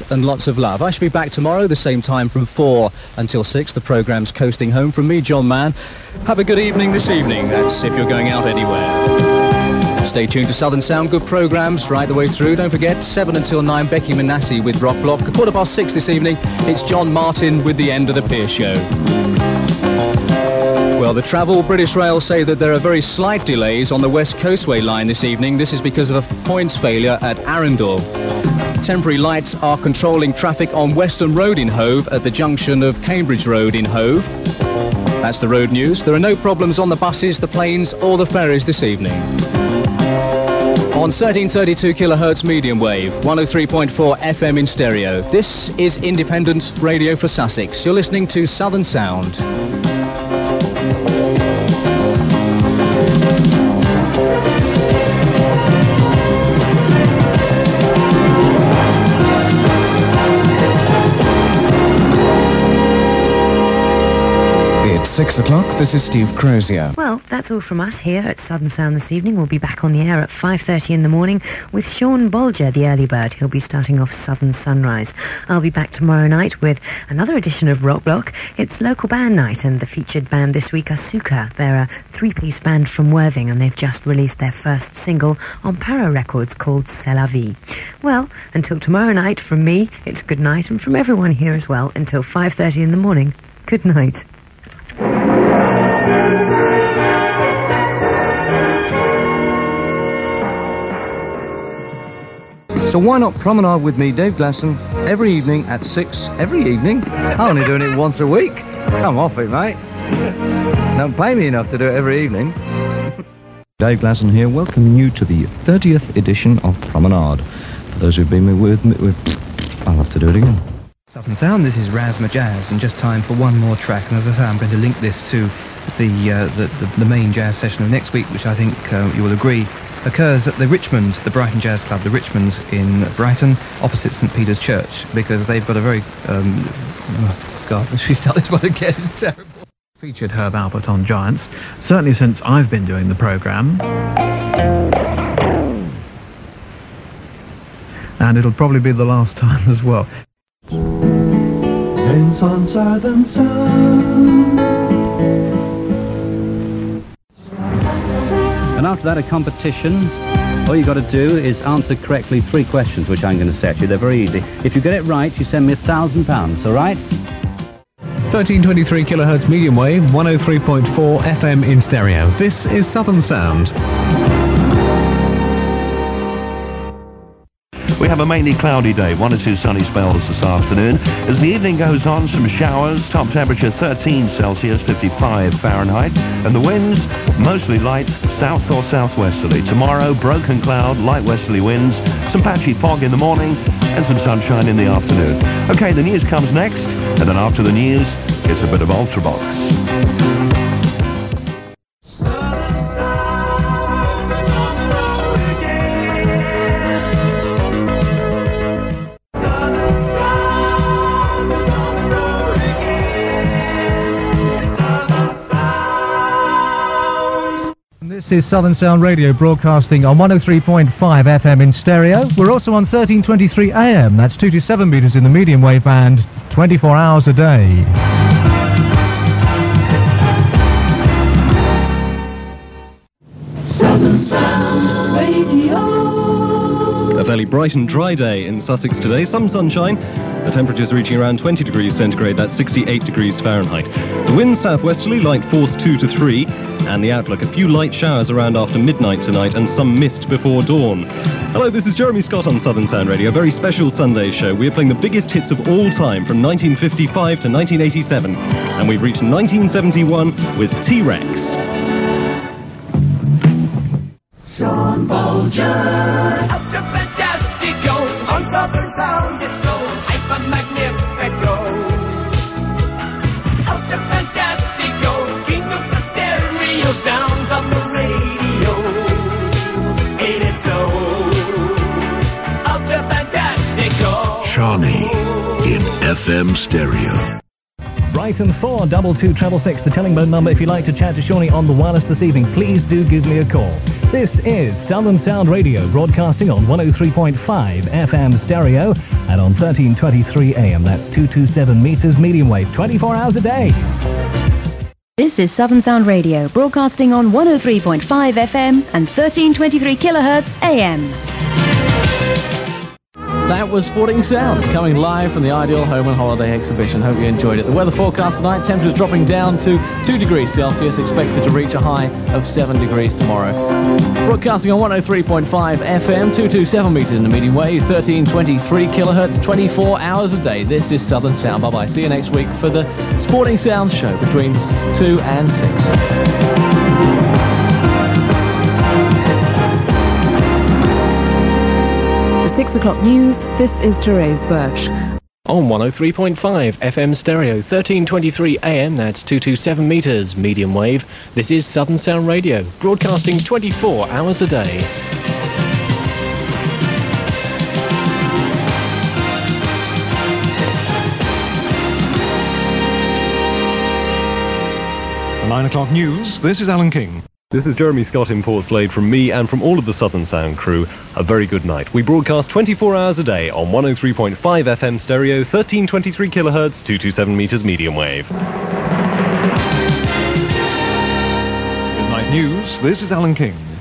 and lots of love. I shall be back tomorrow, the same time from 4 until 6. The programme's Coasting Home. From me, John Mann. Have a good evening this evening. That's if you're going out anywhere. Stay tuned to Southern Sound. Good programmes right the way through. Don't forget, 7 until 9, Becky Manassi with Rock Block. 6:15 this evening, it's John Martin with the End of the Pier Show. Well, the Travel British Rail say that there are very slight delays on the West Coastway line this evening. This is because of a points failure at Arundel. Temporary lights are controlling traffic on Western Road in Hove at the junction of Cambridge Road in Hove. That's the road news. There are no problems on the buses, the planes or the ferries this evening. On 1332 kHz medium wave, 103.4 FM in stereo. This is independent radio for Sussex. You're listening to Southern Sound. It's 6 o'clock, this is Steve Crozier. Well, that's all from us here at Southern Sound this evening. We'll be back on the air at 5:30 in the morning with Sean Bolger, the early bird. He'll be starting off Southern Sunrise. I'll be back tomorrow night with another edition of Rock Block. It's local band night, and the featured band this week are Suka. They're a three-piece band from Worthing, and they've just released their first single on Para Records called C'est la vie. Well, until tomorrow night, from me, it's good night, and from everyone here as well, until 5:30 in the morning, good night. So why not promenade with me, Dave Glasson, every evening at 6? Every evening? I'm only doing it once a week. Come off it, mate. Don't pay me enough to do it every evening. Dave Glasson here, welcoming you to the 30th edition of Promenade. For those who've been with me, I'll have to do it again. Southern Sound, this is Raz Majaz, and just time for one more track. And as I say, I'm going to link this to the main jazz session of next week, which I think you will agree occurs at the Richmond, the Brighton Jazz Club, the Richmond in Brighton, opposite St Peter's Church, because they've got a very... God, if we start this one again, it's terrible. Featured Herb Alpert on Giants, certainly since I've been doing the programme. And it'll probably be the last time as well. Dance on Southern Sound. And after that, a competition. All you got to do is answer correctly 3 questions, which I'm going to set you. They're very easy. If you get it right, you send me £1,000, all right? 1323 kHz medium wave, 103.4 FM in stereo. This is Southern Sound. We have a mainly cloudy day, 1 or 2 sunny spells this afternoon. As the evening goes on, some showers, top temperature 13 Celsius, 55 Fahrenheit, and the winds mostly light, south or southwesterly. Tomorrow, broken cloud, light westerly winds, some patchy fog in the morning, and some sunshine in the afternoon. Okay, the news comes next, and then after the news, it's a bit of Ultravox. This is Southern Sound Radio, broadcasting on 103.5 FM in stereo. We're also on 1323 AM, that's 2 to 7 metres in the medium wave band, 24 hours a day. Southern Sound Radio. A fairly bright and dry day in Sussex today, some sunshine. The temperature's reaching around 20 degrees centigrade, that's 68 degrees Fahrenheit. The wind southwesterly, light force 2 to 3. And the outlook, a few light showers around after midnight tonight and some mist before dawn. Hello, this is Jeremy Scott on Southern Sound Radio, a very special Sunday show. We're playing the biggest hits of all time from 1955 to 1987. And we've reached 1971 with T-Rex. Sean Bolger. Up to Fantastico on Southern Sound, it's so hyper-magnifico. Up to Fantastico, king of the stereo sounds on the radio. Ain't it so? Up to Fantastico. Shawnee in FM stereo. Brighton 4 22 666, the Tellingbone number. If you'd like to chat to Shawnee on the wireless this evening, please do give me a call. This is Southern Sound Radio, broadcasting on 103.5 FM stereo and on 1323 AM. That's 227 metres medium wave, 24 hours a day. This is Southern Sound Radio, broadcasting on 103.5 FM and 1323 kilohertz AM. That was Sporting Sounds, coming live from the Ideal Home and Holiday Exhibition. Hope you enjoyed it. The weather forecast tonight, temperatures dropping down to 2 degrees Celsius, expected to reach a high of 7 degrees tomorrow. Broadcasting on 103.5 FM, 227 metres in the medium wave, 1323 kilohertz, 24 hours a day. This is Southern Sound. Bye-bye. See you next week for the Sporting Sounds show between 2 and 6. 6 o'clock news, this is Therese Birch. On 103.5 FM stereo, 1323 AM, that's 227 metres, medium wave. This is Southern Sound Radio, broadcasting 24 hours a day. The 9 o'clock news, this is Alan King. This is Jeremy Scott in Port Slade from me and from all of the Southern Sound crew. A very good night. We broadcast 24 hours a day on 103.5 FM stereo, 1323 kilohertz, 227 metres medium wave. Midnight news, this is Alan King.